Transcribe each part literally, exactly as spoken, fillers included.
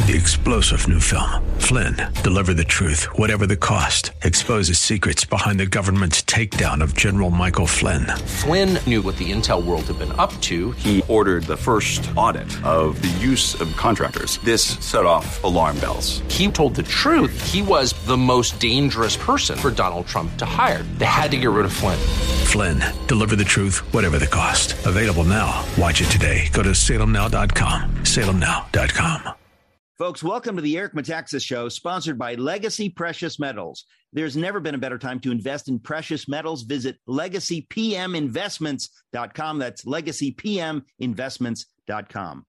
The explosive new film, Flynn, deliver the truth, whatever the cost, exposes secrets behind the government's takedown of General Michael Flynn. Flynn knew what the intel world had been up to. He ordered the first audit of the use of contractors. This set off alarm bells. He told the truth. He was the most dangerous person for Donald Trump to hire. They had to get rid of Flynn. Flynn, deliver the truth, whatever the cost. Available now. Watch it today. Go to salem now dot com. salem now dot com. Folks, welcome to the Eric Metaxas Show, sponsored by Legacy Precious Metals. There's never been a better time to invest in precious metals. Visit legacy p m investments dot com. That's legacy p m investments dot com.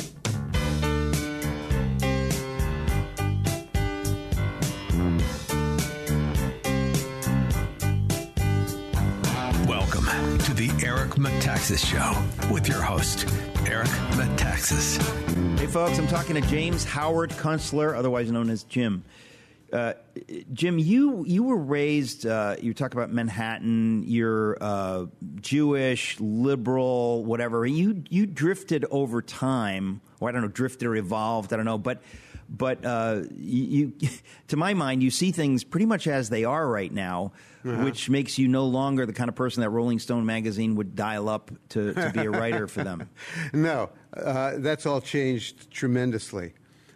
Welcome to the Eric Metaxas Show with your host, Eric Metaxas. Hey, folks, I'm talking to James Howard Kunstler, otherwise known as Jim. Uh, Jim, you you were raised, uh, you talk about Manhattan, you're uh, Jewish, liberal, whatever. You you drifted over time, or I don't know, drifted or evolved, I don't know, but but uh, you, you, to my mind, you see things pretty much as they are right now, uh-huh. which makes you no longer the kind of person that Rolling Stone magazine would dial up to, to be a writer for them. No, uh, that's all changed tremendously.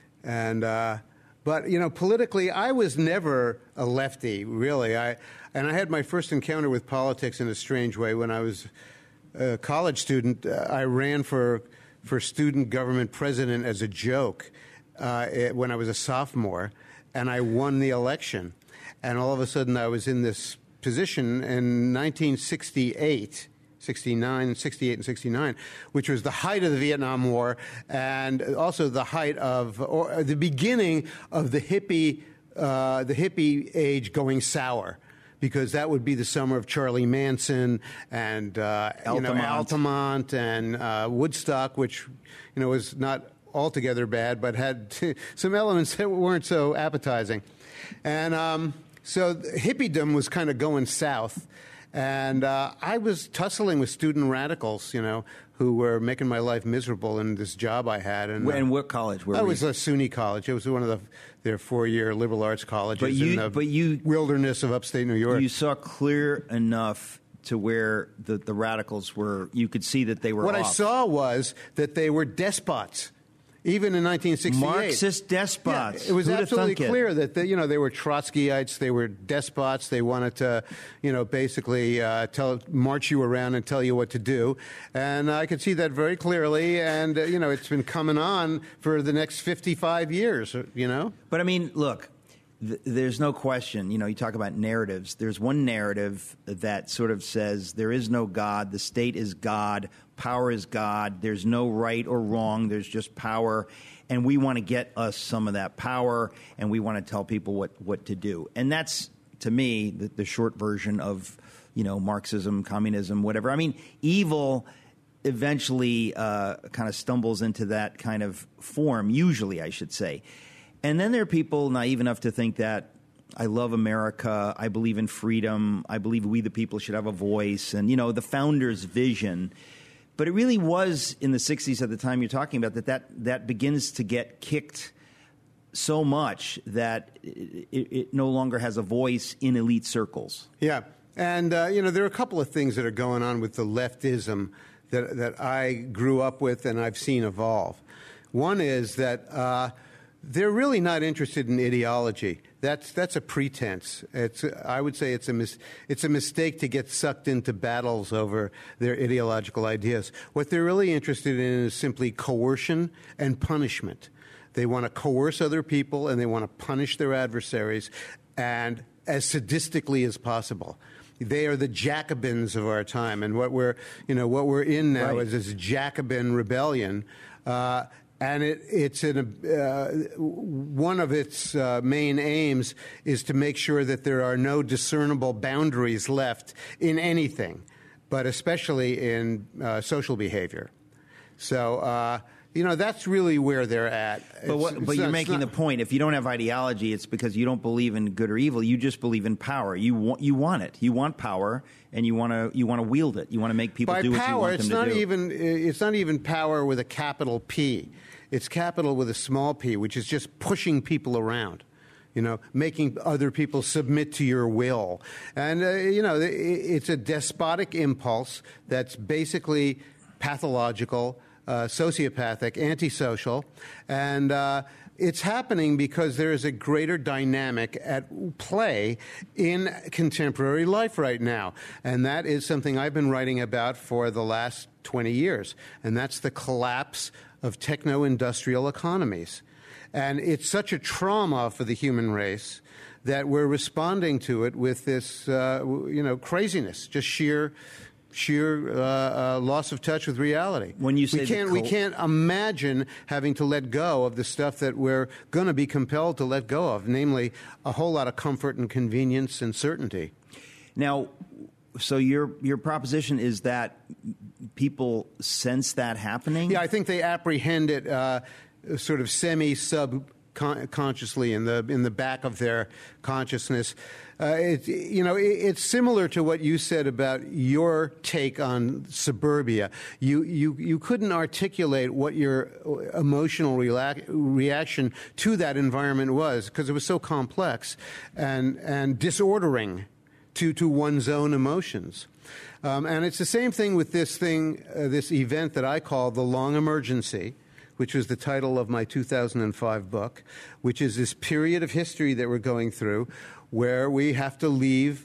And uh, but, you know, politically, I was never a lefty, really. I and I had my first encounter with politics in a strange way when I was a college student. Uh, I ran for for student government president as a joke uh, it, when I was a sophomore, and I won the election. And all of a sudden, I was in this position in nineteen sixty-eight, sixty-nine, sixty-eight and sixty-nine, which was the height of the Vietnam War and also the height of, or the beginning of the hippie, uh, the hippie age going sour, because that would be the summer of Charlie Manson and uh, you know, Altamont and uh, Woodstock, which you know was not altogether bad, but had some elements that weren't so appetizing, and. Um, So hippiedom was kind of going south, and uh, I was tussling with student radicals, you know, who were making my life miserable in this job I had. And, Where, uh, and what college were I we? was a SUNY college. It was one of the, their four-year liberal arts colleges but you, in the but you, wilderness of upstate New York. You saw clear enough to where the, the radicals were, you could see that they were What off. I saw was that they were despots. Even in nineteen sixty-eight, Marxist despots. Yeah, it was Who'd have absolutely thunk it? clear that they, you know they were Trotskyites, they were despots. They wanted to, you know, basically uh, tell march you around and tell you what to do. And I could see that very clearly. And uh, you know, it's been coming on for the next fifty-five years. You know, but I mean, look. Th- there's no question, you know, you talk about narratives. There's one narrative that sort of says there is no God, the state is God, power is God, there's no right or wrong, there's just power, and we want to get us some of that power, and we want to tell people what, what to do. And that's, to me, the, the short version of, you know, Marxism, communism, whatever. I mean, evil eventually uh, kind of stumbles into that kind of form, usually, I should say. And then there are people naive enough to think that I love America, I believe in freedom, I believe we the people should have a voice, and, you know, the founders' vision. But it really was in the sixties at the time you're talking about that that, that begins to get kicked so much that it, it no longer has a voice in elite circles. Yeah. And, uh, you know, there are a couple of things that are going on with the leftism that, that I grew up with and I've seen evolve. One is that uh, they're really not interested in ideology. That's that's a pretense. It's I would say it's a mis- it's a mistake to get sucked into battles over their ideological ideas. What they're really interested in is simply coercion and punishment. They want to coerce other people and they want to punish their adversaries, and as sadistically as possible. They are the Jacobins of our time, and what we're you know what we're in now right. is this Jacobin rebellion. Uh, And it, it's in a, uh, one of its uh, main aims is to make sure that there are no discernible boundaries left in anything, but especially in uh, social behavior. So, uh, you know, that's really where they're at. But, what, it's, but it's you're not, making not, the point. If you don't have ideology, it's because you don't believe in good or evil. You just believe in power. You want, you want it. You want power, and you want to you want to wield it. You want to make people by do what power, you want them it's to not do. Even, it's not even power with a capital P. It's capital with a small p, which is just pushing people around. You know, making other people submit to your will. And, uh, you know, it's a despotic impulse that's basically pathological, uh, sociopathic, antisocial. And uh, it's happening because there is a greater dynamic at play in contemporary life right now. And that is something I've been writing about for the last twenty years. And that's the collapse of techno-industrial economies. And it's such a trauma for the human race that we're responding to it with this, uh, you know, craziness, just sheer, sheer uh, uh, loss of touch with reality. When you say we can't, we can't imagine having to let go of the stuff that we're going to be compelled to let go of, namely a whole lot of comfort and convenience and certainty. Now, so your your proposition is that people sense that happening? Yeah, I think they apprehend it. Uh, sort of semi-subconsciously in the in the back of their consciousness. Uh, it, you know, it, it's similar to what you said about your take on suburbia. You you you couldn't articulate what your emotional rela- reaction to that environment was because it was so complex and and disordering to to one's own emotions. Um, and it's the same thing with this thing, uh, this event that I call the long emergency, which was the title of my two thousand five book, which is this period of history that we're going through where we have to leave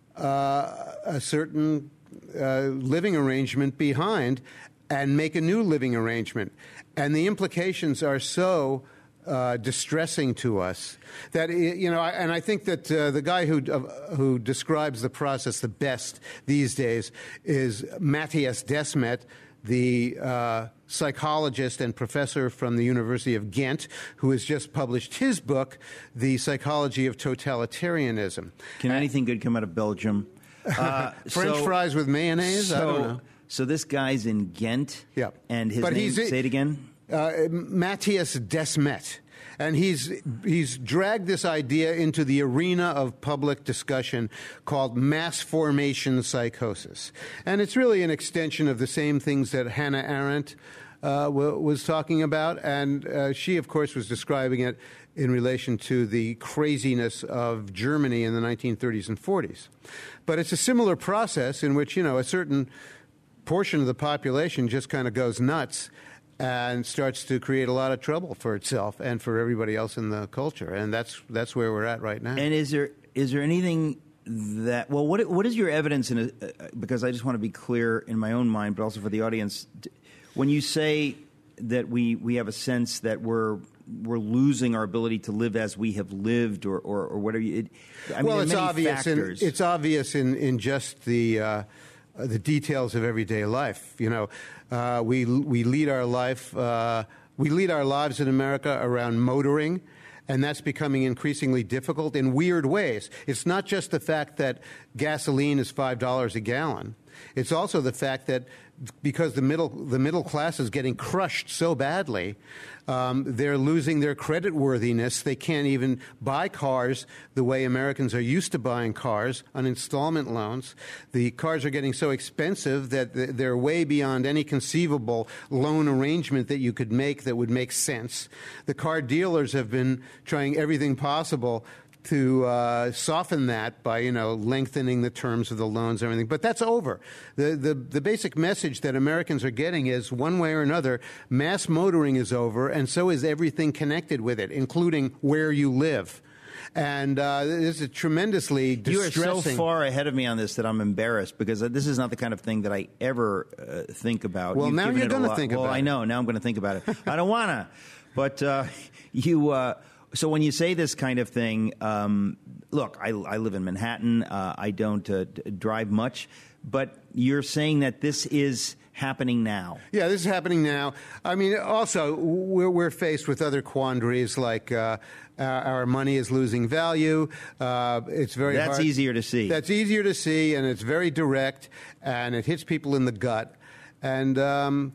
uh, a certain uh, living arrangement behind and make a new living arrangement. And the implications are so uh, distressing to us that, you know, and I think that uh, the guy who, uh, who describes the process the best these days is Matthias Desmet, the uh, psychologist and professor from the University of Ghent, who has just published his book, The Psychology of Totalitarianism. Can anything good come out of Belgium? Uh, French so, fries with mayonnaise? So, I don't know. So this guy's in Ghent? Yeah. And his but name, he's, say it again? Uh, Matthias Desmet. And he's he's dragged this idea into the arena of public discussion called mass formation psychosis. And it's really an extension of the same things that Hannah Arendt uh, w- was talking about. And uh, she, of course, was describing it in relation to the craziness of Germany in the nineteen thirties and forties. But it's a similar process in which, you know, a certain portion of the population just kind of goes nuts and starts to create a lot of trouble for itself and for everybody else in the culture, and that's that's where we're at right now. And is there is there anything that well, what what is your evidence in a, uh, because I just want to be clear in my own mind, but also for the audience, when you say that we we have a sense that we're we're losing our ability to live as we have lived, or or, or whatever. It, I mean, well, it's many obvious. In, it's obvious in in just the. Uh, Uh, the details of everyday life. You know, uh, we we lead our life, uh, we lead our lives in America around motoring, and that's becoming increasingly difficult in weird ways. It's not just the fact that gasoline is five dollars a gallon. It's also the fact that because the middle the middle class is getting crushed so badly, um, they're losing their credit worthiness. They can't even buy cars the way Americans are used to buying cars on installment loans. The cars are getting so expensive that they're way beyond any conceivable loan arrangement that you could make that would make sense. The car dealers have been trying everything possible to uh, soften that by, you know, lengthening the terms of the loans and everything. But that's over. The, the the basic message that Americans are getting is, one way or another, mass motoring is over, and so is everything connected with it, including where you live. And uh, this is tremendously distressing. You are so far ahead of me on this that I'm embarrassed, because this is not the kind of thing that I ever uh, think about. Well, You've now you're going to think well, about I it. know. Now I'm going to think about it. I don't want to. But uh, you... Uh, So when you say this kind of thing, um, look, I, I live in Manhattan. Uh, I don't uh, d- drive much. But you're saying that this is happening now. Yeah, this is happening now. I mean, also, we're, we're faced with other quandaries, like uh, our money is losing value. Uh, it's very That's hard. easier to see. That's easier to see, and it's very direct, and it hits people in the gut. And... Um,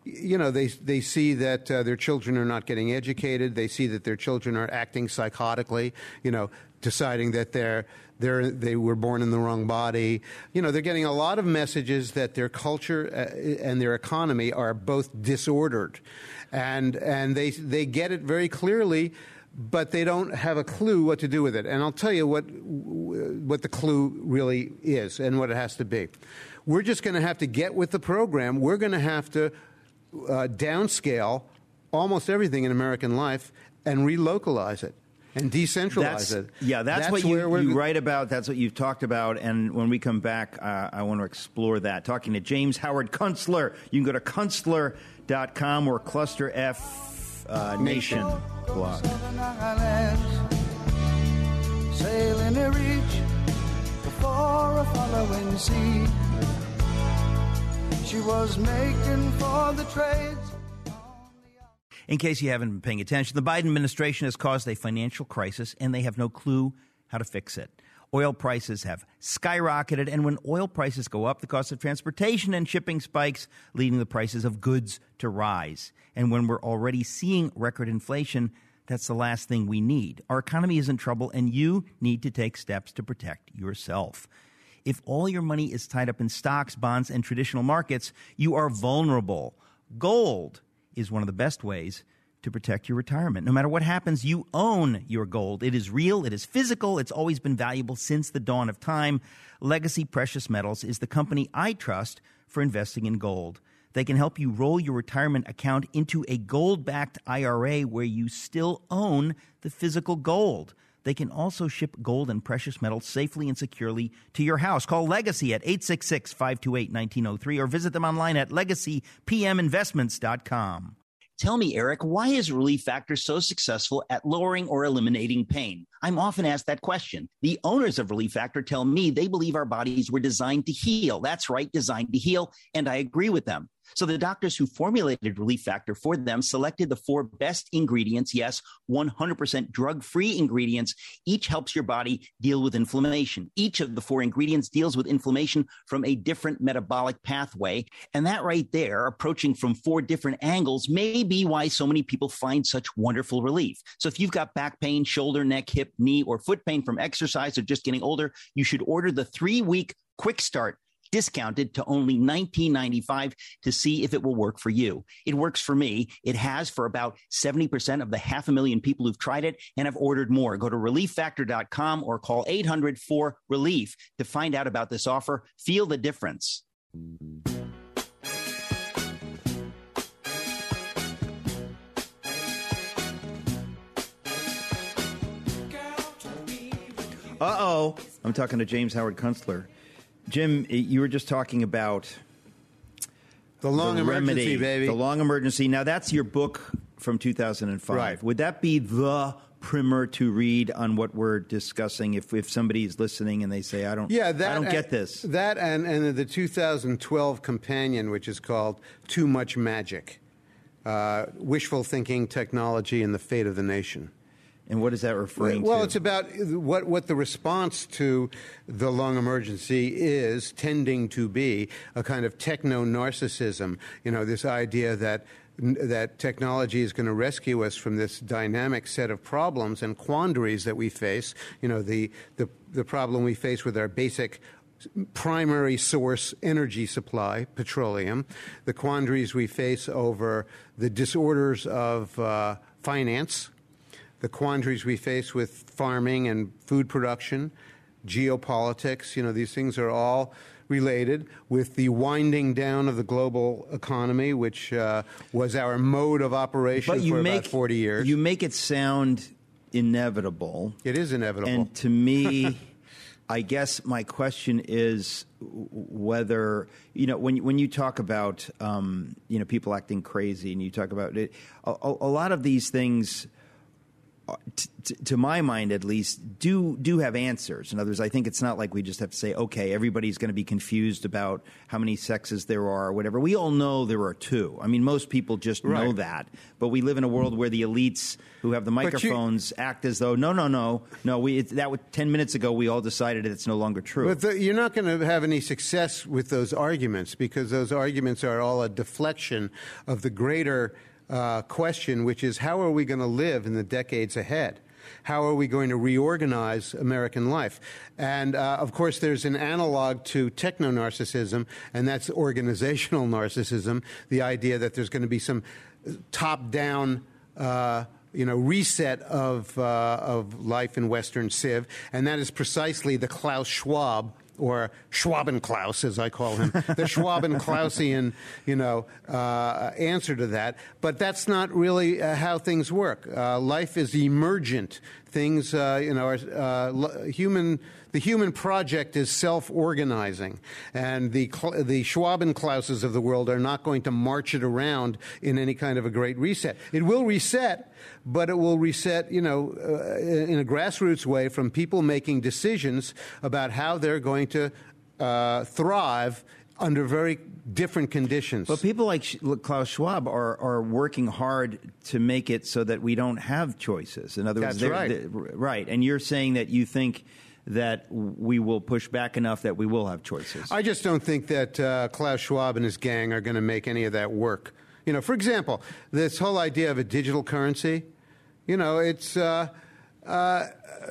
you know, they they see that uh, their children are not getting educated. They see that their children are acting psychotically, you know, deciding that they're they're they were born in the wrong body. You know, they're getting a lot of messages that their culture uh, and their economy are both disordered, and and they they get it very clearly. But they don't have a clue what to do with it. And I'll tell you what what the clue really is and what it has to be. We're just going to have to get with the program. We're going to have to uh, downscale almost everything in American life and relocalize it and decentralize that's, it. Yeah, that's, that's what you, you write about. That's what you've talked about. And when we come back, uh, I want to explore that. Talking to James Howard Kunstler. You can go to kunstler dot com or Cluster F uh, Nation blog. Sailing a reach before a following sea. She was making for the trades. In case you haven't been paying attention, the Biden administration has caused a financial crisis, and they have no clue how to fix it. Oil prices have skyrocketed, and when oil prices go up, the cost of transportation and shipping spikes, leading the prices of goods to rise. And when we're already seeing record inflation, that's the last thing we need. Our economy is in trouble, and you need to take steps to protect yourself. If all your money is tied up in stocks, bonds, and traditional markets, you are vulnerable. Gold is one of the best ways to protect your retirement. No matter what happens, you own your gold. It is real. It is physical. It's always been valuable since the dawn of time. Legacy Precious Metals is the company I trust for investing in gold. They can help you roll your retirement account into a gold-backed I R A where you still own the physical gold. They can also ship gold and precious metals safely and securely to your house. Call Legacy at eight six six, five two eight, one nine zero three or visit them online at legacy p m investments dot com. Tell me, Eric, why is Relief Factor so successful at lowering or eliminating pain? I'm often asked that question. The owners of Relief Factor tell me they believe our bodies were designed to heal. That's right, designed to heal, and I agree with them. So the doctors who formulated Relief Factor for them selected the four best ingredients, yes, one hundred percent drug-free ingredients. Each helps your body deal with inflammation. Each of the four ingredients deals with inflammation from a different metabolic pathway. And that right there, approaching from four different angles, may be why so many people find such wonderful relief. So if you've got back pain, shoulder, neck, hip, knee, or foot pain from exercise or just getting older, you should order the three-week quick start, discounted to only nineteen ninety-five to see if it will work for you. It works for me. It has for about seventy percent of the half a million people who've tried it and have ordered more. Go to relief factor dot com or call eight hundred four relief to find out about this offer. Feel the difference. Uh-oh. I'm talking to James Howard Kunstler. Jim, you were just talking about the long the emergency, remedy, baby. The long emergency. Now, that's your book from two thousand five. Right. Would that be the primer to read on what we're discussing if, if somebody is listening and they say, I don't, yeah, that, I don't and, get this? That and, and the two thousand twelve companion, which is called Too Much Magic, uh, Wishful Thinking, Technology, and the Fate of the Nation. And what is that referring well, to? Well, it's about what, what the response to the long emergency is tending to be a kind of techno-narcissism. You know, this idea that that technology is going to rescue us from this dynamic set of problems and quandaries that we face. You know, the, the, the problem we face with our basic primary source energy supply, petroleum, the quandaries we face over the disorders of uh, finance, the quandaries we face with farming and food production, geopolitics. You know, these things are all related with the winding down of the global economy, which uh, was our mode of operation but you for make, about forty years. You make it sound inevitable. It is inevitable. And to me, I guess my question is whether, you know, when, when you talk about, um, you know, people acting crazy and you talk about it, a, a lot of these things t- t- to my mind at least, do do have answers. In other words, I think it's not like we just have to say, okay, everybody's going to be confused about how many sexes there are or whatever. We all know there are two. I mean, most people just Right. know that. But we live in a world where the elites who have the microphones you, act as though, no, no, no, no. We it, that was, ten minutes ago we all decided it's no longer true. But the, you're not going to have any success with those arguments because those arguments are all a deflection of the greater uh, question, which is how are we going to live in the decades ahead? How are we going to reorganize American life? And, uh, of course, there's an analog to techno-narcissism, and that's organizational narcissism, the idea that there's going to be some top-down uh, you know, reset of, uh, of life in Western civ, and that is precisely the Klaus Schwab, or Schwabenklaus, as I call him, the Schwabenklausian, you know, uh, answer to that. But that's not really uh, how things work. Uh, life is emergent. Things, uh, you know, are uh, human. The human project is self-organizing, and the the Schwabenklauses of the world are not going to march it around in any kind of a great reset. It will reset, but it will reset, you know, uh, in a grassroots way from people making decisions about how they're going to uh, thrive under very different conditions. But people like Klaus Schwab are, are working hard to make it so that we don't have choices. In other words, That's right. they're, right. And you're saying that you think that we will push back enough that we will have choices. I just don't think that uh, Klaus Schwab and his gang are going to make any of that work. You know, for example, this whole idea of a digital currency, you know, it's uh, uh,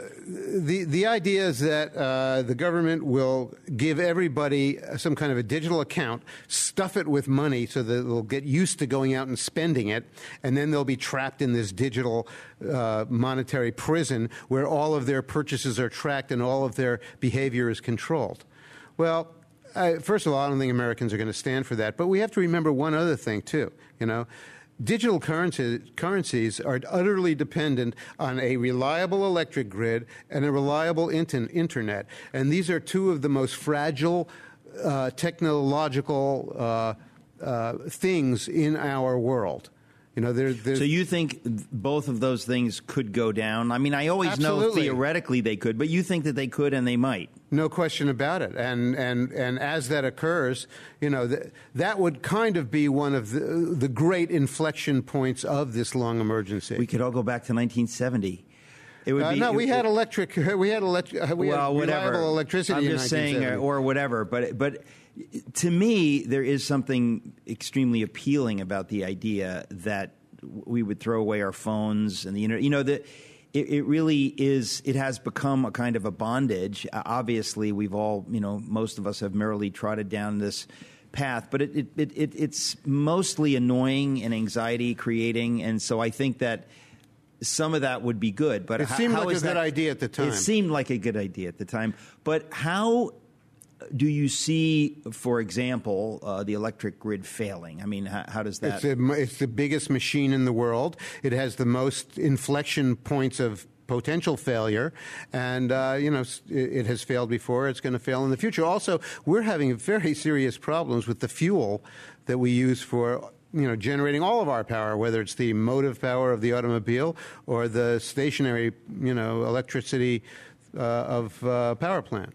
the the idea is that uh, the government will give everybody some kind of a digital account, stuff it with money so that they'll get used to going out and spending it, and then they'll be trapped in this digital uh, monetary prison where all of their purchases are tracked and all of their behavior is controlled. Well, I, first of all, I don't think Americans are going to stand for that, but we have to remember one other thing, too, you know. Digital currency, currencies are utterly dependent on a reliable electric grid and a reliable inter- internet. And these are two of the most fragile uh, technological uh, uh, things in our world. You know, there, so you think both of those things could go down? I mean, I always Absolutely. know theoretically they could, but you think that they could and they might. No question about it. And and, and as that occurs, you know, th- that would kind of be one of the, the great inflection points of this long emergency. We could all go back to nineteen seventy. It would uh, be, no, it, we had it, electric. We had electric. We well, had whatever. reliable electricity. I'm in just saying, uh, or whatever. But but to me, there is something extremely appealing about the idea that we would throw away our phones and the internet. You know, the, it, it really is, it has become a kind of a bondage. Uh, obviously, we've all, you know, most of us have merrily trotted down this path, but it, it, it, it it's mostly annoying and anxiety creating. And so I think that some of that would be good. But it how, seemed how like is a good that, idea at the time. It seemed like a good idea at the time. But how do you see, for example, uh, the electric grid failing? I mean, how, how does that... It's, a, it's the biggest machine in the world. It has the most inflection points of potential failure, and uh, you know, it has failed before. It's going to fail in the future. Also, we're having very serious problems with the fuel that we use for, you know, generating all of our power, whether it's the motive power of the automobile or the stationary, you know, electricity uh, of uh, power plant.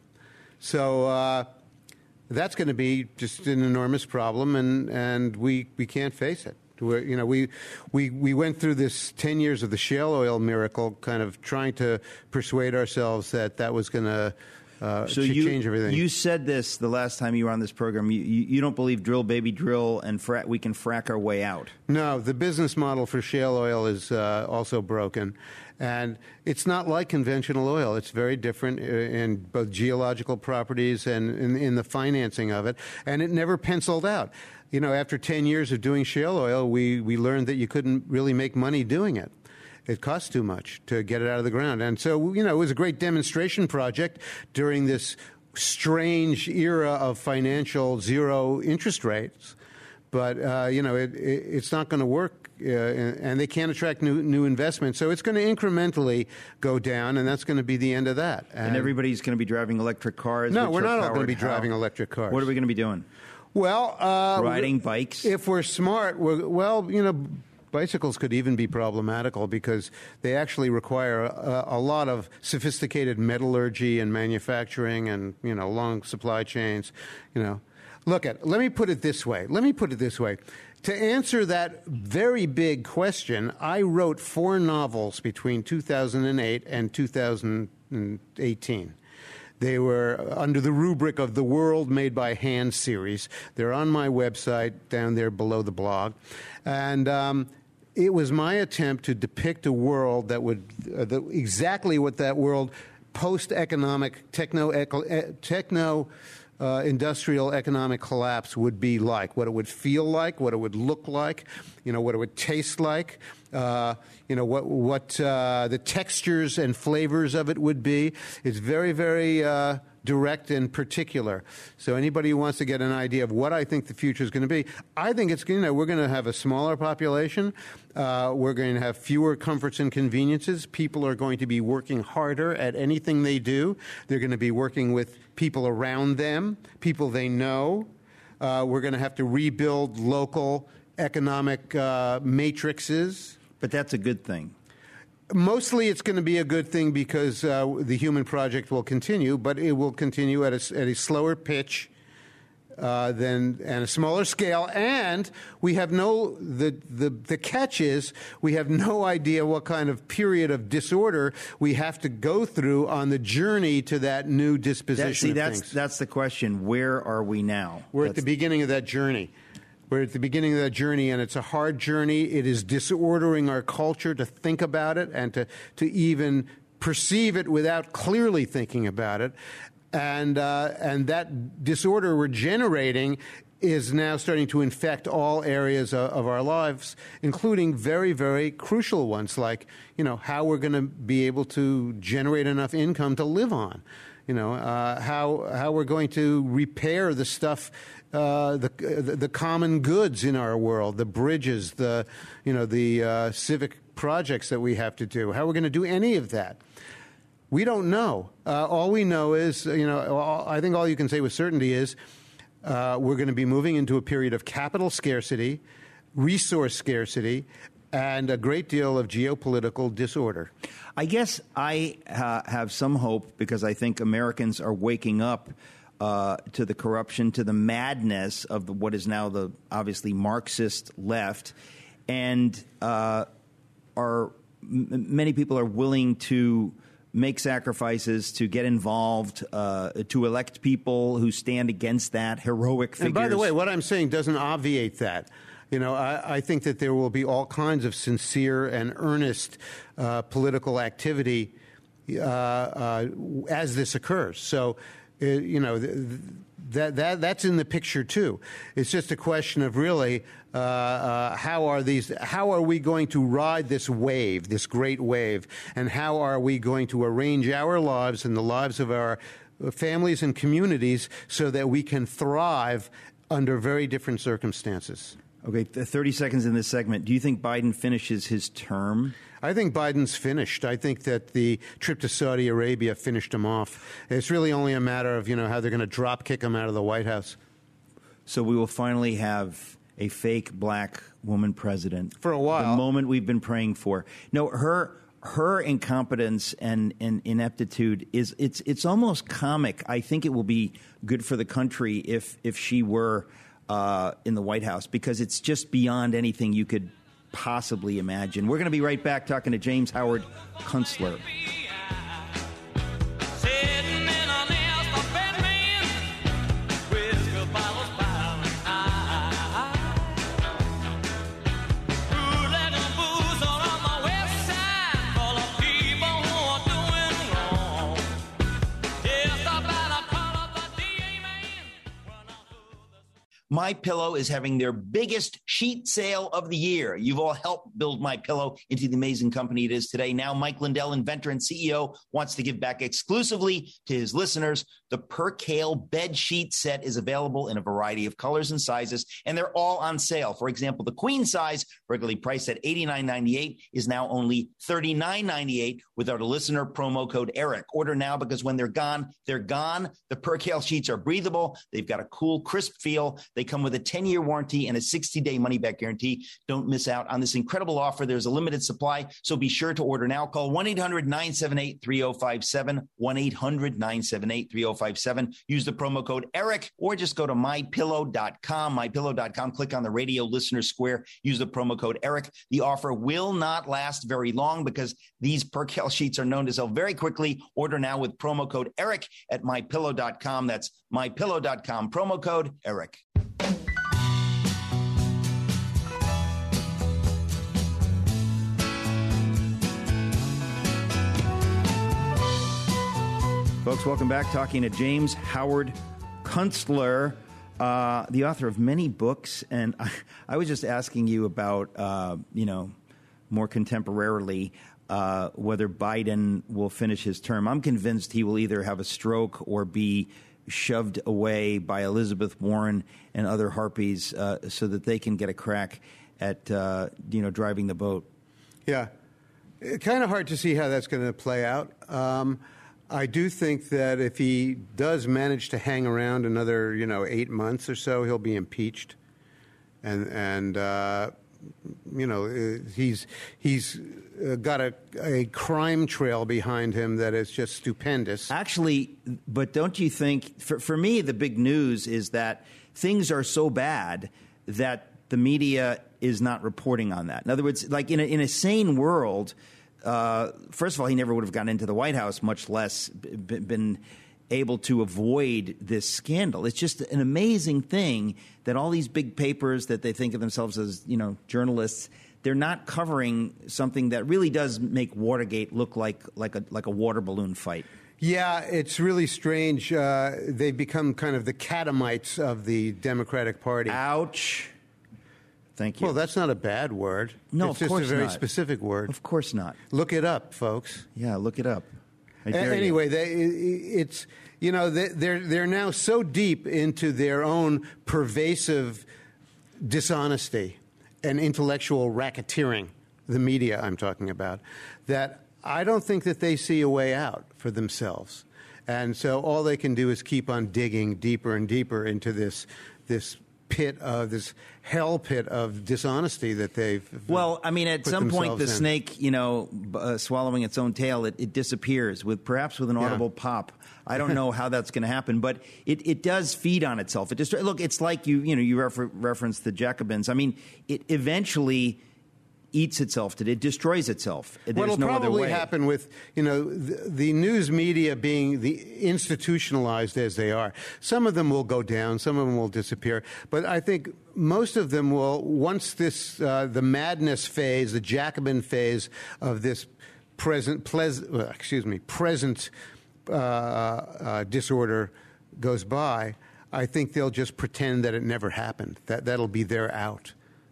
So uh, that's going to be just an enormous problem, and, and we, we can't face it. We're, you know, we, we, we went through this ten years of the shale oil miracle, kind of trying to persuade ourselves that that was going to uh, so ch- you, change everything. You said this the last time you were on this program. You, you, you don't believe drill, baby, drill, and fra- we can frack our way out. No, the business model for shale oil is uh, also broken. And it's not like conventional oil. It's very different in both geological properties and in, in the financing of it. And it never penciled out. You know, after ten years of doing shale oil, we, we learned that you couldn't really make money doing it. It cost too much to get it out of the ground. And so, you know, it was a great demonstration project during this strange era of financial zero interest rates. But, uh, you know, it, it, it's not going to work. Uh, and they can't attract new new investment. So it's going to incrementally go down, and that's going to be the end of that. And, and everybody's going to be driving electric cars? No, which we're are not all going to be how? driving electric cars. What are we going to be doing? Well, uh, riding bikes? If we're smart, we're, well, you know, bicycles could even be problematical because they actually require a, a lot of sophisticated metallurgy and manufacturing and, you know, long supply chains, you know. Look at, let me put it this way. Let me put it this way. To answer that very big question, I wrote four novels between two thousand eight and two thousand eighteen. They were under the rubric of the World Made by Hand series. They're on my website down there below the blog. And um, it was my attempt to depict a world that would, uh, the, exactly what that world, post-economic, techno, techno uh, industrial economic collapse would be like, what it would feel like, what it would look like, you know, what it would taste like, uh, you know, what, what uh, the textures and flavors of it would be. It's very, very uh, direct and particular. So anybody who wants to get an idea of what I think the future is going to be, I think it's, you know, we're going to have a smaller population. Uh, we're going to have fewer comforts and conveniences. People are going to be working harder at anything they do. They're going to be working with people around them, people they know. Uh, we're going to have to rebuild local economic uh, matrices. But that's a good thing. Mostly it's going to be a good thing because uh, the human project will continue, but it will continue at a, at a slower pitch uh, than and a smaller scale. And we have no, the, the, the catch is we have no idea what kind of period of disorder we have to go through on the journey to that new disposition that, see, of that's, things. That's the question. Where are we now? We're that's at the beginning of that journey. We're at the beginning of that journey, and it's a hard journey. It is disordering our culture to think about it and to, to even perceive it without clearly thinking about it. And, uh, and that disorder we're generating is now starting to infect all areas of, of our lives, including very, very crucial ones, like, you know, how we're going to be able to generate enough income to live on. You know, uh, how how we're going to repair the stuff, uh, the, the the common goods in our world, the bridges, the you know the uh, civic projects that we have to do. How we're going to do any of that, we don't know. Uh, all we know is, you know, all, I think all you can say with certainty is uh, we're going to be moving into a period of capital scarcity, resource scarcity, and a great deal of geopolitical disorder. I guess I uh, have some hope because I think Americans are waking up uh, to the corruption, to the madness of the, what is now the obviously Marxist left, and uh, are m- many people are willing to make sacrifices, to get involved, uh, to elect people who stand against that, heroic figures. And by the way, what I'm saying doesn't obviate that. You know, I, I think that there will be all kinds of sincere and earnest uh, political activity uh, uh, as this occurs. So, uh, you know, th- that that that's in the picture too. It's just a question of really uh, uh, how are these? How are we going to ride this wave, this great wave, and how are we going to arrange our lives and the lives of our families and communities so that we can thrive under very different circumstances? Okay, thirty seconds in this segment. Do you think Biden finishes his term? I think Biden's finished. I think that the trip to Saudi Arabia finished him off. It's really only a matter of, you know, how they're going to drop kick him out of the White House. So we will finally have a fake black woman president. For a while. The moment we've been praying for. No, her her incompetence and, and ineptitude is it's it's almost comic. I think it will be good for the country if if she were Uh, in the White House, because it's just beyond anything you could possibly imagine. We're going to be right back talking to James Howard Kunstler. MyPillow is having their biggest sheet sale of the year. You've all helped build MyPillow into the amazing company it is today. Now, Mike Lindell, inventor and C E O, wants to give back exclusively to his listeners. The Percale bed sheet set is available in a variety of colors and sizes, and they're all on sale. For example, the queen size, regularly priced at eighty-nine ninety-eight, is now only thirty-nine ninety-eight with our listener promo code ERIC. Order now, because when they're gone, they're gone. The Percale sheets are breathable. They've got a cool, crisp feel. They come with a ten-year warranty and a sixty-day money-back guarantee. Don't miss out on this incredible offer. There's a limited supply, so be sure to order now. Call one eight hundred nine seven eight three oh five seven, one eight hundred nine seven eight three oh five seven. Use the promo code ERIC, or just go to my pillow dot com, my pillow dot com. Click on the radio listener square. Use the promo code ERIC. The offer will not last very long because these Percale sheets are known to sell very quickly. Order now with promo code ERIC at my pillow dot com. That's my pillow dot com, promo code ERIC. Folks, welcome back. Talking to James Howard Kunstler, uh, the author of many books. And I, I was just asking you about, uh, you know, more contemporarily, uh, whether Biden will finish his term. I'm convinced he will either have a stroke or be shoved away by Elizabeth Warren and other harpies uh, so that they can get a crack at, uh, you know, driving the boat. Yeah. Kind of hard to see how that's going to play out. Um, I do think that if he does manage to hang around another, you know, eight months or so, he'll be impeached. And, and uh, you know, he's he's got a, a crime trail behind him that is just stupendous. Actually, but don't you think, for, for me, the big news is that things are so bad that the media is not reporting on that. In other words, like in a, in a sane world, Uh, first of all, he never would have gotten into the White House, much less b- been able to avoid this scandal. It's just an amazing thing that all these big papers that they think of themselves as, you know, journalists, they're not covering something that really does make Watergate look like like a like a water balloon fight. Yeah, it's really strange. Uh, they've become kind of the catamites of the Democratic Party. Ouch. Thank you. Well, that's not a bad word. No, it's of course just a very not. specific word. Of course not. Look it up, folks. Yeah, look it up. I A- dare you. anyway, they, it's you know they, they're they're now so deep into their own pervasive dishonesty and intellectual racketeering, the media I'm talking about, that I don't think that they see a way out for themselves, and so all they can do is keep on digging deeper and deeper into this this. pit of this hell pit of dishonesty that they've well I mean at some point the in. snake you know uh, swallowing its own tail it, it disappears with perhaps with an audible yeah. pop. I don't know how that's going to happen, but it, it does feed on itself. It just look it's like you you know you refer, referenced the Jacobins. I mean it eventually eats itself. It destroys itself. There's What'll no probably other way. happen with you know the, the news media being the institutionalized as they are. Some of them will go down. Some of them will disappear. But I think most of them will once this uh, the madness phase, the Jacobin phase of this present pleas, uh, excuse me present uh, uh, disorder goes by. I think they'll just pretend that it never happened. That that'll be their out.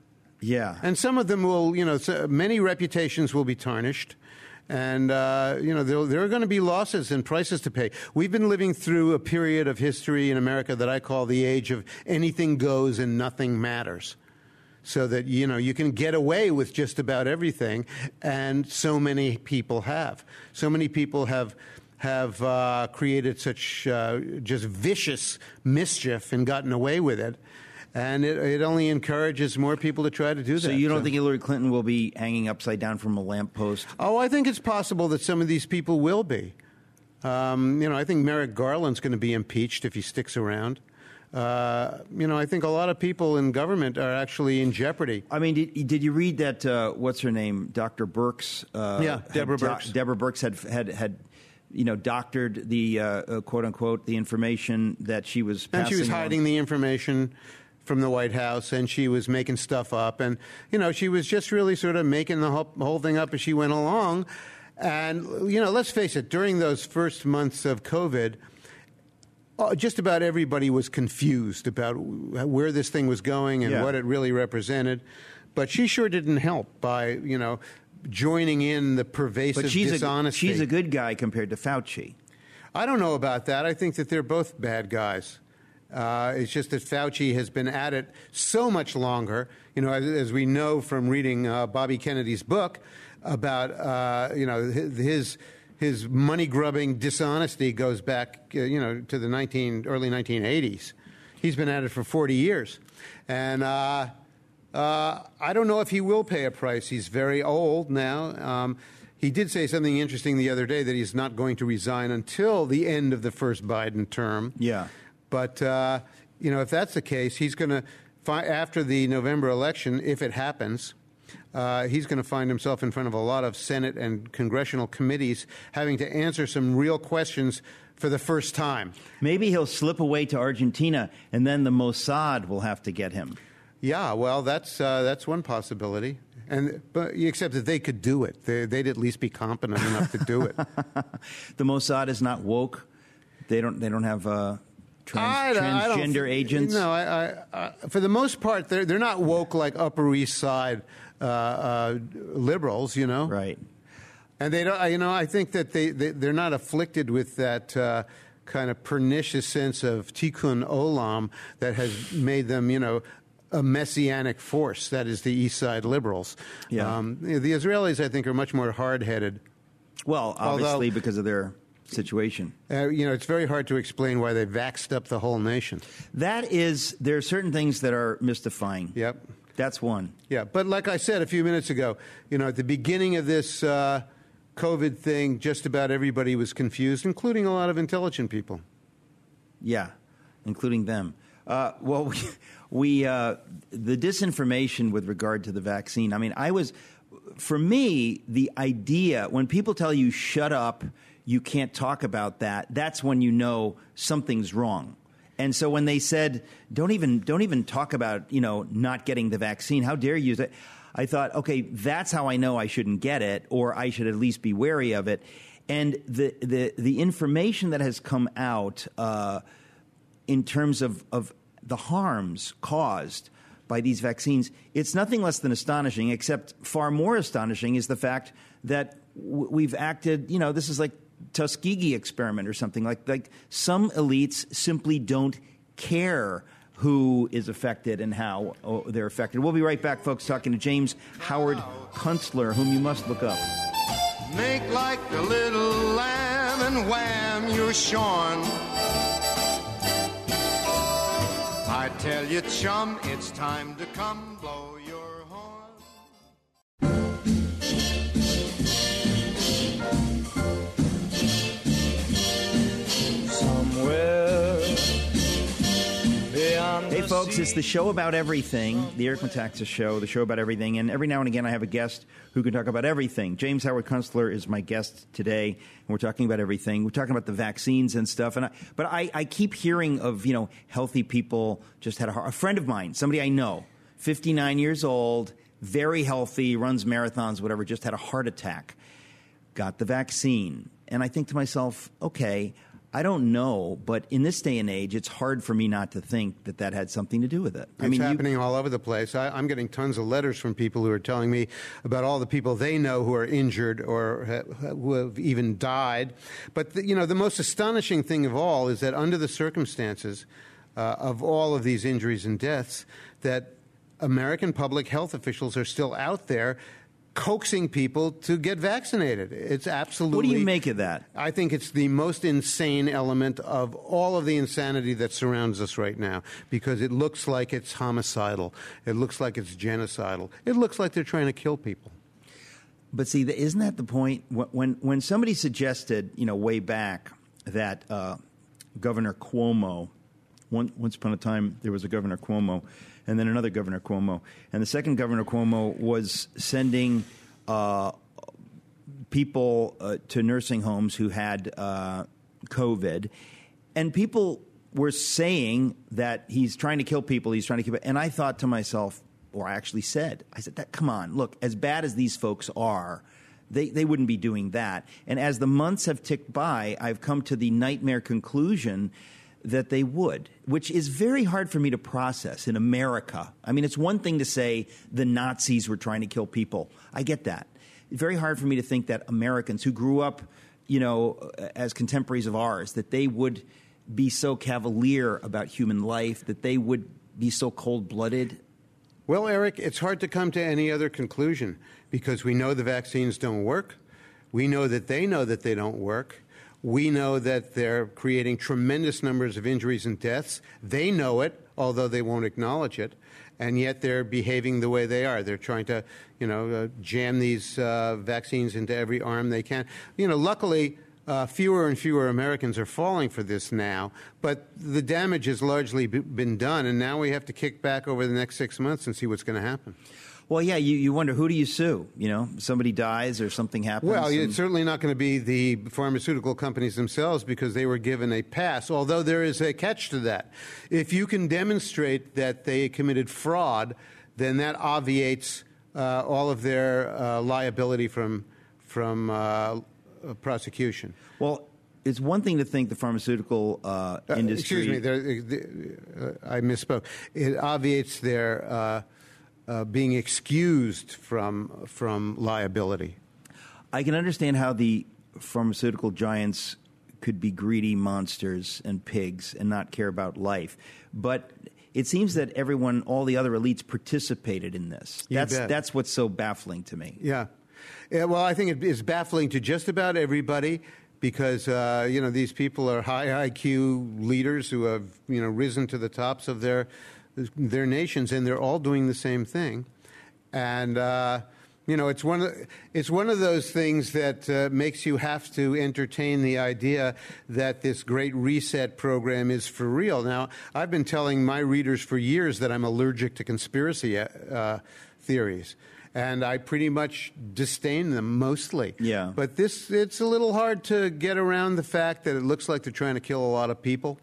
Yeah. And some of them will, you know, so many reputations will be tarnished. And, uh, you know, there, there are going to be losses and prices to pay. We've been living through a period of history in America that I call the age of anything goes and nothing matters. So that, you know, you can get away with just about everything. And so many people have. So many people have have uh, created such uh, just vicious mischief and gotten away with it. And it, it only encourages more people to try to do that. So you don't so. think Hillary Clinton will be hanging upside down from a lamppost? Oh, I think it's possible that some of these people will be. Um, you know, I think Merrick Garland's going to be impeached if he sticks around. Uh, you know, I think a lot of people in government are actually in jeopardy. I mean, did, did you read that, uh, what's her name, Doctor Birx? Uh, yeah, Deborah do- Birx. Deborah Birx had, had, had you know, doctored the, uh, uh, quote-unquote, the information that she was passing And she was hiding on. the information from the White House, and she was making stuff up. And, you know, she was just really sort of making the whole, whole thing up as she went along. And, you know, let's face it, during those first months of COVID, uh, just about everybody was confused about where this thing was going and Yeah. what it really represented. But she sure didn't help by, you know, joining in the pervasive But she's dishonesty. A, she's a good guy compared to Fauci. I don't know about that. I think that they're both bad guys. Uh, it's just that Fauci has been at it so much longer. You know, as, as we know from reading uh, Bobby Kennedy's book about, uh, you know, his his money grubbing dishonesty goes back, uh, you know, to the nineteen early nineteen eighties. He's been at it for forty years, and uh, Uh, I don't know if he will pay a price. He's very old now. Um, he did say something interesting the other day that he's not going to resign until the end of the first Biden term. Yeah. But, uh, you know, if that's the case, he's going to, fi- after the November election, if it happens, uh, he's going to find himself in front of a lot of Senate and congressional committees having to answer some real questions for the first time. Maybe he'll slip away to Argentina, and then the Mossad will have to get him. Yeah, well, that's uh, that's one possibility, and but except that they could do it. They, they'd at least be competent enough to do it. The Mossad is not woke. They don't. They don't have uh, trans, I don't, I transgender don't, agents. No, I, I, I, for the most part, they're they're not woke like Upper East Side uh, uh, liberals, you know. Right. And they don't. You know, I think that they, they they're not afflicted with that. Uh, kind of pernicious sense of tikkun olam that has made them, you know, a messianic force. That is the East Side liberals. Yeah. Um, the Israelis, I think, are much more hard-headed. Well, obviously Although, because of their situation. Uh, you know, it's very hard to explain why they vaxxed up the whole nation. That is, there are certain things that are mystifying. Yep. That's one. Yeah, but like I said a few minutes ago, you know, at the beginning of this uh, COVID thing, just about everybody was confused, including a lot of intelligent people. Yeah, including them. Uh, well, we, we uh, the disinformation with regard to the vaccine. I mean, I was, for me, the idea when people tell you shut up, you can't talk about that. That's when you know something's wrong. And so when they said don't even don't even talk about you know not getting the vaccine, how dare you? I thought, okay, that's how I know I shouldn't get it, or I should at least be wary of it. And the the the information that has come out. Uh, in terms of, of the harms caused by these vaccines, it's nothing less than astonishing, except far more astonishing is the fact that w- we've acted, you know, this is like Tuskegee experiment or something. Like, like some elites simply don't care who is affected and how oh, they're affected. We'll be right back, folks, talking to James Howard Kunstler, whom you must look up. Make like a little lamb and wham, you're shorn. I tell you, chum, it's time to come blow your horn. Somewhere beyond. Hey, folks, it's the show about everything, the Eric Metaxas Show, the show about everything. And every now and again, I have a guest who can talk about everything. James Howard Kunstler is my guest today, and we're talking about everything. We're talking about the vaccines and stuff. And I, but I, I keep hearing of, you know, healthy people just had a heart. A friend of mine, somebody I know, fifty-nine years old, very healthy, runs marathons, whatever, just had a heart attack, got the vaccine. And I think to myself, okay, I don't know, but in this day and age, it's hard for me not to think that that had something to do with it. It's I mean, happening you, all over the place. I, I'm getting tons of letters from people who are telling me about all the people they know who are injured or ha- who have even died. But, the, you know, the most astonishing thing of all is that under the circumstances uh, of all of these injuries and deaths, that American public health officials are still out there coaxing people to get vaccinated. It's absolutely... What do you make of that? I think it's the most insane element of all of the insanity that surrounds us right now, because it looks like it's homicidal. It looks like it's genocidal. It looks like they're trying to kill people. But see, isn't that the point? When when somebody suggested, you know, way back that uh, Governor Cuomo, one, once upon a time there was a Governor Cuomo, and then another Governor Cuomo. And the second Governor Cuomo was sending uh, people uh, to nursing homes who had uh, COVID. And people were saying that he's trying to kill people, he's trying to kill people. And I thought to myself, or I actually said, I said, that, come on, look, as bad as these folks are, they, they wouldn't be doing that. And as the months have ticked by, I've come to the nightmare conclusion that they would, which is very hard for me to process in America. I mean, it's one thing to say the Nazis were trying to kill people. I get that. It's very hard for me to think that Americans who grew up, you know, as contemporaries of ours, that they would be so cavalier about human life, that they would be so cold-blooded. Well, Eric, it's hard to come to any other conclusion because we know the vaccines don't work. We know that they know that they don't work. We know that they're creating tremendous numbers of injuries and deaths. They know it, although they won't acknowledge it. and yet they're behaving the way they are. They're trying to, you know, uh, jam these uh, vaccines into every arm they can. You know, luckily, uh, fewer and fewer Americans are falling for this now, but the damage has largely b- been done, and now we have to kick back over the next six months and see what's going to happen. Well, yeah, you, you wonder, who do you sue? You know, somebody dies or something happens? Well, and... it's certainly not going to be the pharmaceutical companies themselves because they were given a pass, although there is a catch to that. If you can demonstrate that they committed fraud, then that obviates uh, all of their uh, liability from, from uh, prosecution. Well, it's one thing to think the pharmaceutical uh, industry... Uh, excuse me, uh, I misspoke. It obviates their... Uh, Uh, being excused from from liability. I can understand how the pharmaceutical giants could be greedy monsters and pigs and not care about life, but it seems that everyone, all the other elites, participated in this. You That's bet. that's what's so baffling to me. Yeah. yeah, well, I think it is baffling to just about everybody because uh, you know these people are high I Q leaders who have you know risen to the tops of their. their nations, and they're all doing the same thing. And, uh, you know, it's one of, it's one of those things that uh, makes you have to entertain the idea that this Great Reset program is for real. Now, I've been telling my readers for years that I'm allergic to conspiracy uh, theories. And I pretty much disdain them mostly. Yeah. But this, it's a little hard to get around the fact that it looks like they're trying to kill a lot of people.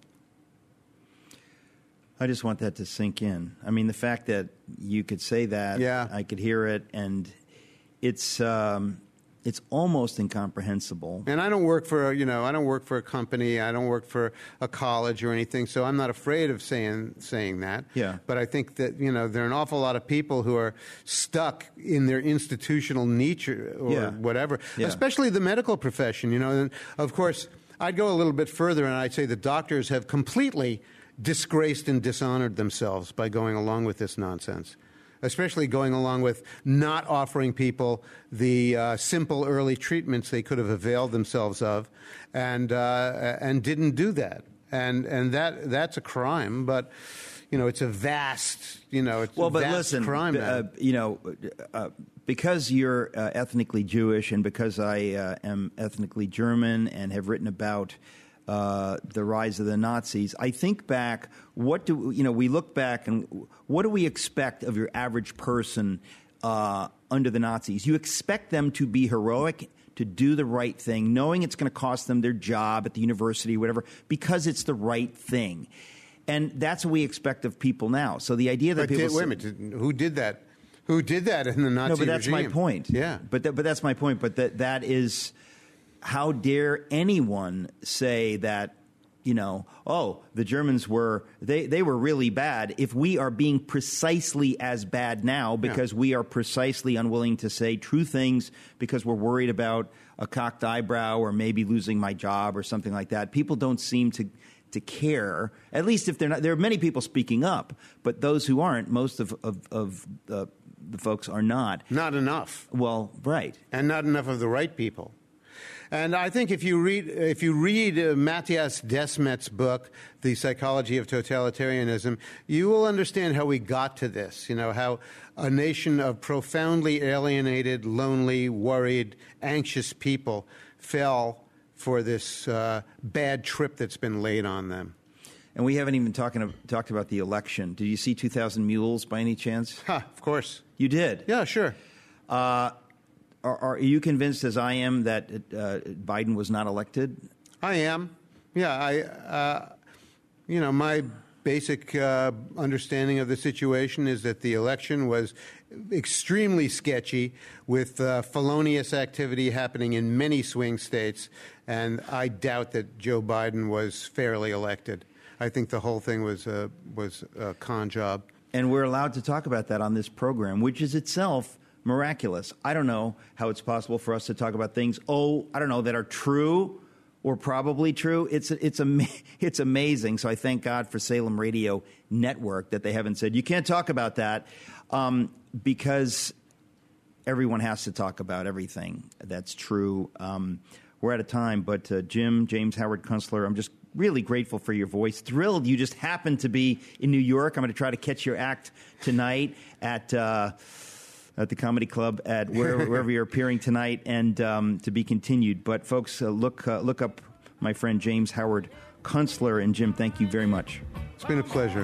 I just want that to sink in. I mean, the fact that you could say that, yeah. I could hear it, and it's um, it's almost incomprehensible. And I don't work for you know I don't work for a company. I don't work for a college or anything, so I'm not afraid of saying saying that. Yeah. But I think that you know there are an awful lot of people who are stuck in their institutional niche or, or yeah. whatever, yeah. especially the medical profession. You know, and of course, I'd go a little bit further, and I'd say the doctors have completely disgraced and dishonored themselves by going along with this nonsense, especially going along with not offering people the uh, simple early treatments they could have availed themselves of, and uh, and didn't do that, and and that that's a crime. But you know, it's a vast you know it's well, a but vast listen, crime. Uh, you know, uh, because you're uh, ethnically Jewish, and because I uh, am ethnically German, and have written about. Uh, the rise of the Nazis. I think back, what do you know? We look back, and what do we expect of your average person uh, under the Nazis? You expect them to be heroic, to do the right thing, knowing it's going to cost them their job at the university, whatever, because it's the right thing, and that's what we expect of people now. So the idea that but people did, wait a minute, who did that? Who did that in the Nazi no, but that's regime? my point. Yeah, but th- but that's my point. But that that is. How dare anyone say that, you know, oh, the Germans were, they, they were really bad if we are being precisely as bad now because yeah. we are precisely unwilling to say true things because we're worried about a cocked eyebrow or maybe losing my job or something like that. People don't seem to to care, at least if they're not. There are many people speaking up, but those who aren't, most of, of, of uh, the folks are not. Not enough. Well, right. And not enough of the right people. And I think if you read if you read uh, Matthias Desmet's book, The Psychology of Totalitarianism, you will understand how we got to this. You know, how a nation of profoundly alienated, lonely, worried, anxious people fell for this uh, bad trip that's been laid on them. And we haven't even talking, talked about the election. Did you see two thousand Mules by any chance? Ha, of course. You did? Yeah, sure. Uh, Are, are you convinced, as I am, that uh, Biden was not elected? I am. Yeah, I. Uh, you know, my basic uh, understanding of the situation is that the election was extremely sketchy, with uh, felonious activity happening in many swing states, and I doubt that Joe Biden was fairly elected. I think the whole thing was a was a con job. And we're allowed to talk about that on this program, which is itself miraculous. I don't know how it's possible for us to talk about things, oh, I don't know, that are true or probably true. It's it's am- it's amazing. So I thank God for Salem Radio Network that they haven't said, you can't talk about that, um, because everyone has to talk about everything that's true. Um, we're out of time, but uh, Jim, James Howard Kunstler, I'm just really grateful for your voice. Thrilled you just happened to be in New York. I'm going to try to catch your act tonight at uh, at the Comedy Club, at wherever, wherever you're appearing tonight, and um, to be continued. But folks, uh, look uh, look up my friend James Howard Kunstler. And Jim, thank you very much. It's been a pleasure.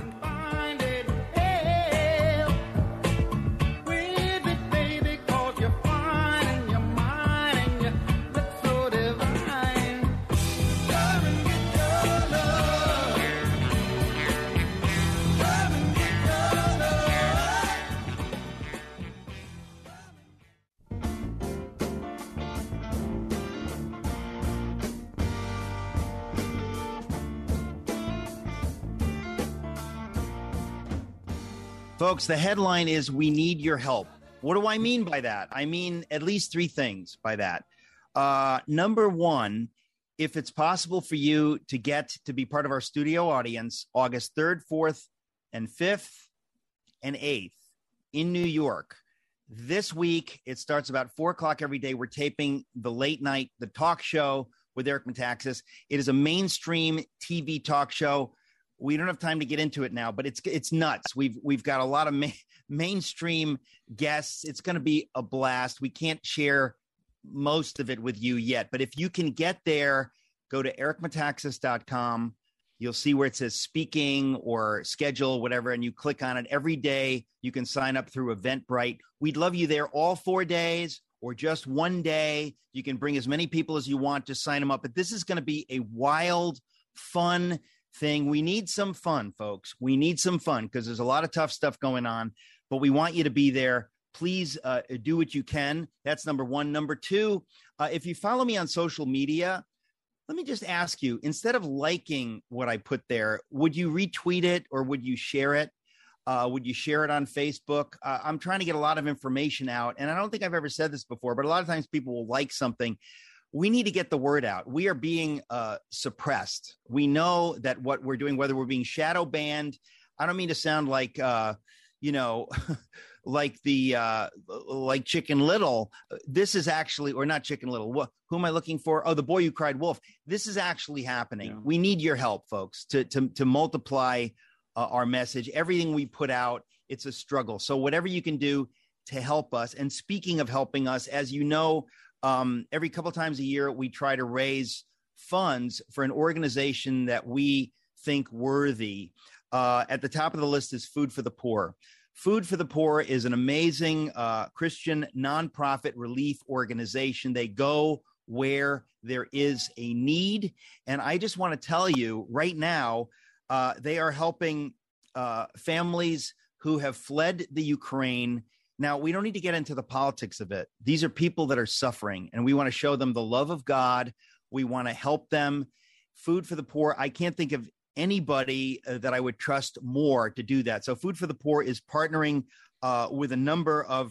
Folks, the headline is "We Need Your Help." What do I mean by that? I mean at least three things by that. Uh, number one, if it's possible for you to get to be part of our studio audience August third, fourth, and fifth, and eighth in New York. This week, it starts about four o'clock every day. We're taping the late night, the talk show with Eric Metaxas. It is a mainstream T V talk show. We don't have time to get into it now, but it's it's nuts. We've we've got a lot of ma- mainstream guests. It's going to be a blast. We can't share most of it with you yet, but if you can get there, go to eric metaxas dot com. You'll see where it says speaking or schedule, whatever, and you click on it. Every day you can sign up through Eventbrite. We'd love you there all four days or just one day. You can bring as many people as you want to sign them up, but this is going to be a wild, fun thing. We need some fun, folks. We need some fun because there's a lot of tough stuff going on, but we want you to be there. Please uh, do what you can. That's number one. Number two, uh, if you follow me on social media, let me just ask you, instead of liking what I put there, would you retweet it or would you share it? Uh, would you share it on Facebook? Uh, I'm trying to get a lot of information out, and I don't think I've ever said this before, but a lot of times people will like something. We need to get the word out. We are being uh, suppressed. We know that what we're doing, whether we're being shadow banned, I don't mean to sound like, uh, you know, like the uh, like Chicken Little. This is actually, or not Chicken Little. What, who am I looking for? Oh, The Boy Who Cried Wolf. This is actually happening. Yeah. We need your help, folks, to to to multiply uh, our message. Everything we put out, it's a struggle. So whatever you can do to help us. And speaking of helping us, as you know, Um, every couple of times a year, we try to raise funds for an organization that we think worthy. Uh, at the top of the list is Food for the Poor. Food for the Poor is an amazing uh, Christian nonprofit relief organization. They go where there is a need. And I just want to tell you right now, uh, they are helping uh, families who have fled the Ukraine. Now, we don't need to get into the politics of it. These are people that are suffering, and we want to show them the love of God. We want to help them. Food for the Poor, I can't think of anybody uh, that I would trust more to do that. So Food for the Poor is partnering uh, with a number of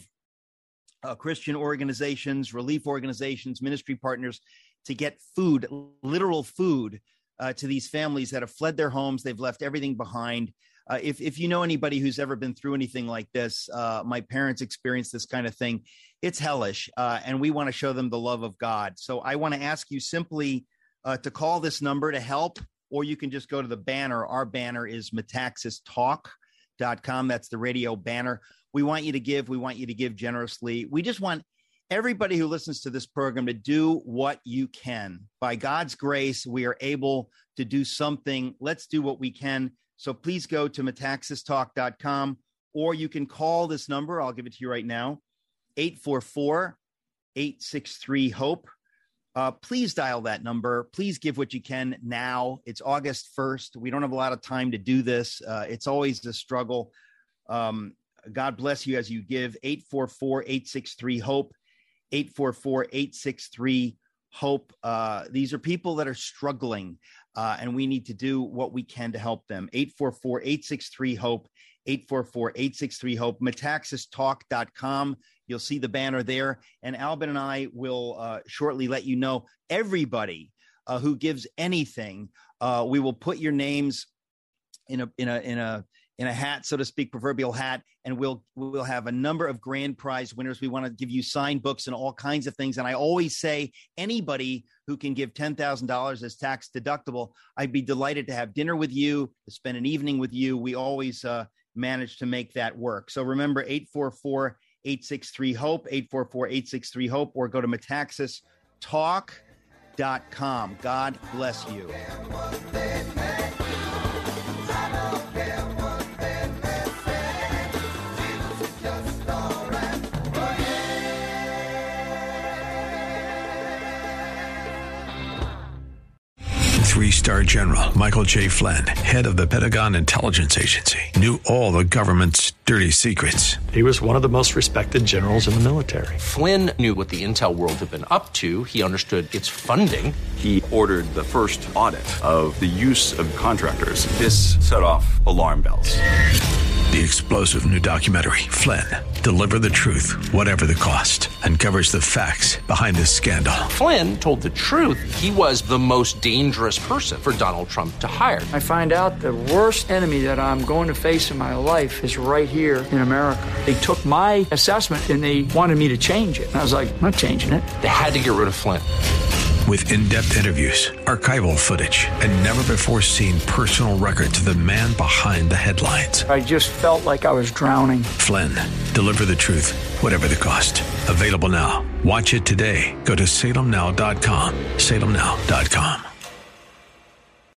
uh, Christian organizations, relief organizations, ministry partners to get food, literal food, uh, to these families that have fled their homes. They've left everything behind. Uh, if, if you know anybody who's ever been through anything like this, uh, my parents experienced this kind of thing. It's hellish, uh, and we want to show them the love of God. So I want to ask you simply uh, to call this number to help, or you can just go to the banner. Our banner is metaxas talk dot com. That's the radio banner. We want you to give. We want you to give generously. We just want everybody who listens to this program to do what you can. By God's grace, we are able to do something. Let's do what we can. So please go to metaxas talk dot com, or you can call this number. I'll give it to you right now, eight four four, eight six three, HOPE. Uh, please dial that number. Please give what you can now. It's August first. We don't have a lot of time to do this. Uh, it's always a struggle. Um, God bless you as you give. eight four four, eight six three, HOPE, eight four four, eight six three, HOPE. Uh, these are people that are struggling. Uh, and we need to do what we can to help them. eight four four, eight six three, HOPE, eight four four, eight six three, HOPE, metaxas talk dot com. You'll see the banner there. And Albin and I will uh, shortly let you know everybody uh, who gives anything. Uh, we will put your names in a in a in a in a hat, so to speak, proverbial hat, and we'll we'll have a number of grand prize winners. We want to give you signed books and all kinds of things. And I always say anybody who can give ten thousand dollars as tax deductible, I'd be delighted to have dinner with you, to spend an evening with you. We always uh, manage to make that work. So remember, eight four four, eight six three, HOPE, eight four four, eight six three, HOPE, or go to metaxas talk dot com. God bless you. Three-star general Michael J. Flynn, head of the Pentagon Intelligence Agency, knew all the government's dirty secrets. He was one of the most respected generals in the military. Flynn knew what the intel world had been up to. He understood its funding. He ordered the first audit of the use of contractors. This set off alarm bells. The explosive new documentary, Flynn, Deliver the Truth, Whatever the Cost, uncovers the facts behind this scandal. Flynn told the truth. He was the most dangerous person for Donald Trump to hire. I find out the worst enemy that I'm going to face in my life is right here in America. They took my assessment and they wanted me to change it. And I was like, I'm not changing it. They had to get rid of Flynn. With in-depth interviews, archival footage, and never-before-seen personal records of the man behind the headlines. I just felt like I was drowning. Flynn, Deliver the Truth, Whatever the Cost. Available now. Watch it today. Go to salem now dot com. salem now dot com.